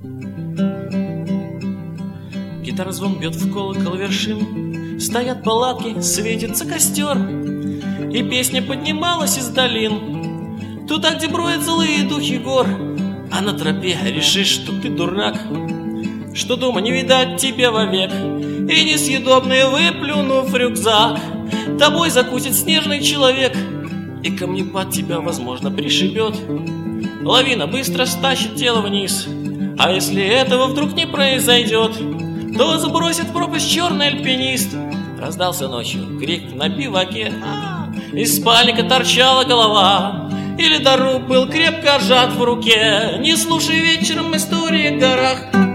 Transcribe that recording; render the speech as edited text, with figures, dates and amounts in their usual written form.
Гитара звон бьет в колокол вершин, стоят палатки, светится костер, и песня поднималась из долин, туда, где броют злые духи гор. А на тропе решишь, что ты дурак, что дома не видать тебя вовек, и несъедобный, выплюнув рюкзак, тобой закусит снежный человек, и камнепад тебя, возможно, пришибет. Лавина быстро стащит тело вниз, а если этого вдруг не произойдет, то забросит в пропасть черный альпинист. Раздался ночью крик на биваке, из спальника торчала голова, и ледоруб был крепко сжат в руке. Не слушай вечером истории в горах.